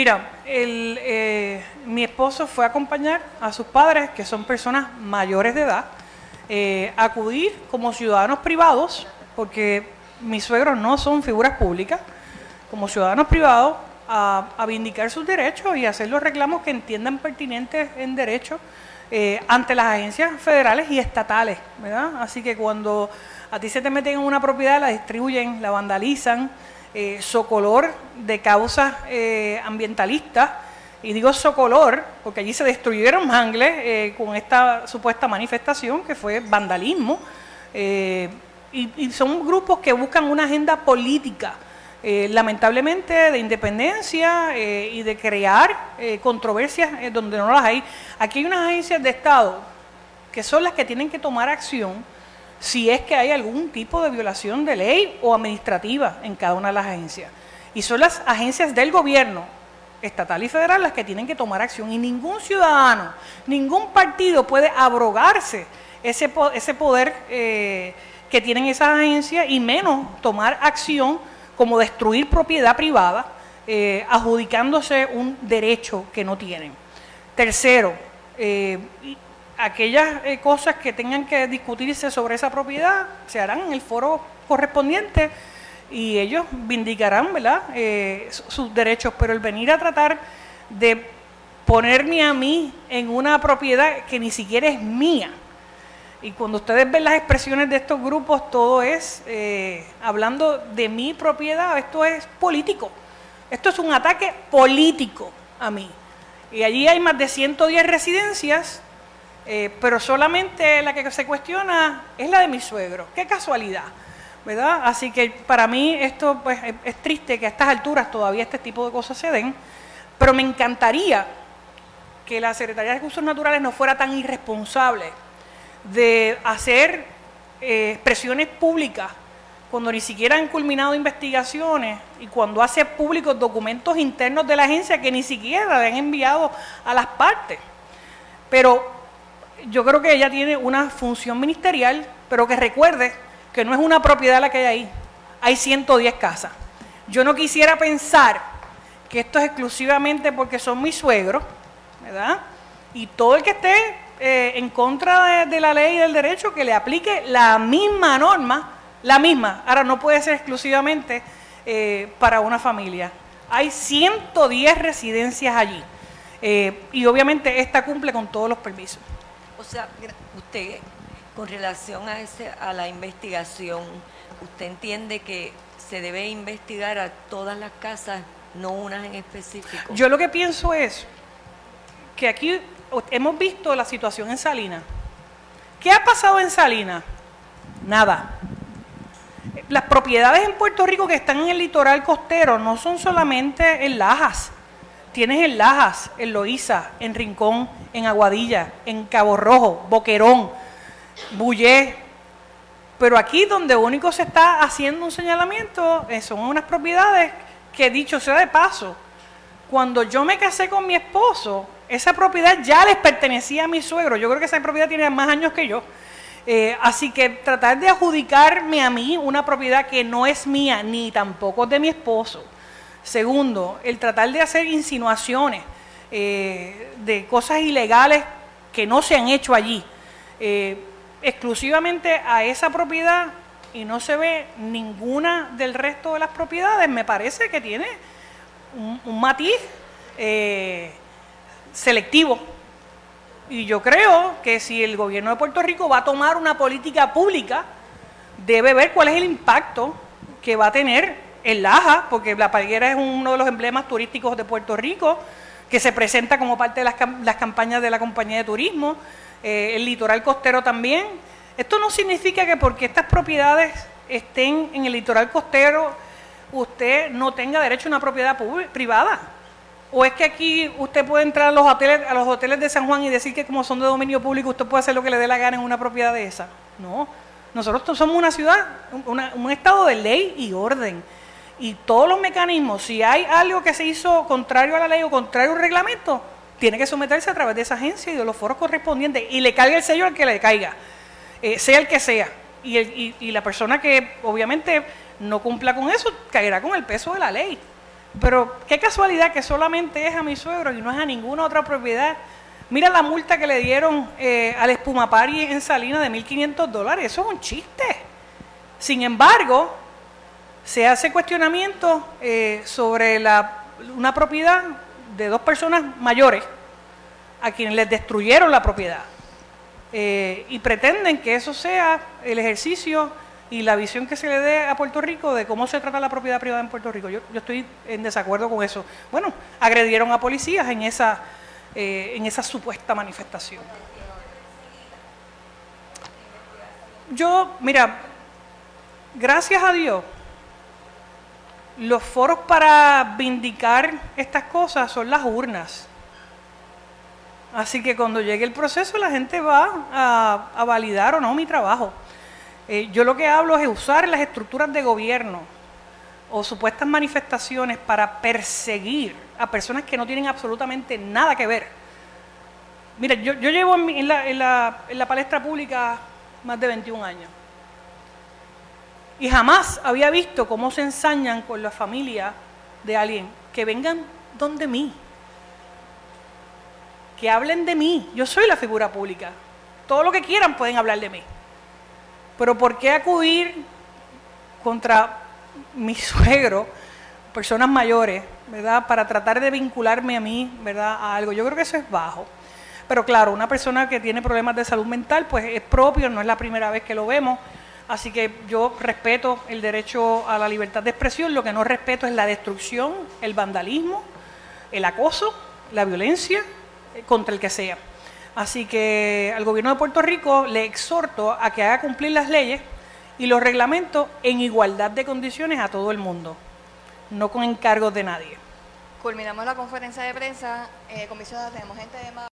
Mira, mi esposo fue a acompañar a sus padres, que son personas mayores de edad, acudir como ciudadanos privados, porque mis suegros no son figuras públicas, como ciudadanos privados, a vindicar sus derechos y hacer los reclamos que entiendan pertinentes en derecho ante las agencias federales y estatales, ¿verdad? Así que cuando a ti se te meten en una propiedad, la destruyen, la vandalizan, socolor de causas ambientalistas, y digo socolor porque allí se destruyeron mangles con esta supuesta manifestación que fue vandalismo, y son grupos que buscan una agenda política, lamentablemente de independencia y de crear controversias donde no las hay. Aquí hay unas agencias de Estado que son las que tienen que tomar acción si es que hay algún tipo de violación de ley o administrativa en cada una de las agencias. Y son las agencias del gobierno, estatal y federal, las que tienen que tomar acción. Y ningún ciudadano, ningún partido puede abrogarse ese poder que tienen esas agencias, y menos tomar acción como destruir propiedad privada, adjudicándose un derecho que no tienen. Tercero, aquellas cosas que tengan que discutirse sobre esa propiedad se harán en el foro correspondiente y ellos vindicarán, ¿verdad?, sus derechos, pero el venir a tratar de ponerme a mí en una propiedad que ni siquiera es mía, y cuando ustedes ven las expresiones de estos grupos, todo es hablando de mi propiedad, esto es político, esto es un ataque político a mí, y allí hay más de 110 residencias, pero solamente la que se cuestiona es la de mi suegro. ¡Qué casualidad!, ¿verdad? Así que para mí esto pues es triste que a estas alturas todavía este tipo de cosas se den, pero me encantaría que la Secretaría de Recursos Naturales no fuera tan irresponsable de hacer expresiones públicas cuando ni siquiera han culminado investigaciones y cuando hace públicos documentos internos de la agencia que ni siquiera le han enviado a las partes. Pero yo creo que ella tiene una función ministerial, pero que recuerde que no es una propiedad la que hay ahí, hay 110 casas. Yo no quisiera pensar que esto es exclusivamente porque son mis suegros, ¿verdad? Y todo el que esté en contra de la ley y del derecho, que le aplique la misma norma, la misma. Ahora, no puede ser exclusivamente para una familia. Hay 110 residencias allí, y obviamente esta cumple con todos los permisos. O sea, usted, con relación a la investigación, ¿usted entiende que se debe investigar a todas las casas, no unas en específico? Yo lo que pienso es que aquí hemos visto la situación en Salinas. ¿Qué ha pasado en Salinas? Nada. Las propiedades en Puerto Rico que están en el litoral costero no son solamente en Lajas. Tienes en Lajas, en Loíza, en Rincón, en Aguadilla, en Cabo Rojo, Boquerón, Bullé. Pero aquí donde único se está haciendo un señalamiento son unas propiedades que, dicho sea de paso, cuando yo me casé con mi esposo, esa propiedad ya les pertenecía a mi suegro. Yo creo que esa propiedad tiene más años que yo. Así que tratar de adjudicarme a mí una propiedad que no es mía, ni tampoco de mi esposo. Segundo, el tratar de hacer insinuaciones de cosas ilegales que no se han hecho allí, exclusivamente a esa propiedad, y no se ve ninguna del resto de las propiedades, me parece que tiene un matiz selectivo. Y yo creo que si el gobierno de Puerto Rico va a tomar una política pública, debe ver cuál es el impacto que va a tener en Laja, porque La Palguera es uno de los emblemas turísticos de Puerto Rico, que se presenta como parte de las campañas de la compañía de turismo, el litoral costero también. Esto no significa que porque estas propiedades estén en el litoral costero, usted no tenga derecho a una propiedad privada. ¿O es que aquí usted puede entrar a los hoteles de San Juan y decir que como son de dominio público usted puede hacer lo que le dé la gana en una propiedad de esa? No, nosotros somos una ciudad, un estado de ley y orden. Y todos los mecanismos, si hay algo que se hizo contrario a la ley o contrario al reglamento, tiene que someterse a través de esa agencia y de los foros correspondientes, y le caiga el sello al que le caiga, sea el que sea. Y la persona que obviamente no cumpla con eso, caerá con el peso de la ley. Pero qué casualidad que solamente es a mi suegro y no es a ninguna otra propiedad. Mira la multa que le dieron al Espumapari en Salinas de $1,500. Eso es un chiste. Sin embargo, se hace cuestionamiento sobre una propiedad de 2 personas mayores a quienes les destruyeron la propiedad. Y pretenden que eso sea el ejercicio y la visión que se le dé a Puerto Rico de cómo se trata la propiedad privada en Puerto Rico. Yo estoy en desacuerdo con eso. Bueno, agredieron a policías en esa supuesta manifestación. Mira, gracias a Dios, los foros para vindicar estas cosas son las urnas. Así que cuando llegue el proceso, la gente va a validar o no mi trabajo. Yo lo que hablo es usar las estructuras de gobierno o supuestas manifestaciones para perseguir a personas que no tienen absolutamente nada que ver. Mira, yo llevo en la palestra pública más de 21 años y jamás había visto cómo se ensañan con la familia de alguien. Que vengan donde mí, que hablen de mí. Yo soy la figura pública. Todo lo que quieran pueden hablar de mí. Pero ¿por qué acudir contra mi suegro, personas mayores, ¿verdad? Para tratar de vincularme a mí, ¿verdad? A algo. Yo creo que eso es bajo. Pero claro, una persona que tiene problemas de salud mental, pues es propio, no es la primera vez que lo vemos. Así que yo respeto el derecho a la libertad de expresión. Lo que no respeto es la destrucción, el vandalismo, el acoso, la violencia contra el que sea. Así que al gobierno de Puerto Rico le exhorto a que haga cumplir las leyes y los reglamentos en igualdad de condiciones a todo el mundo, no con encargos de nadie. Culminamos la conferencia de prensa. Comisionada, tenemos gente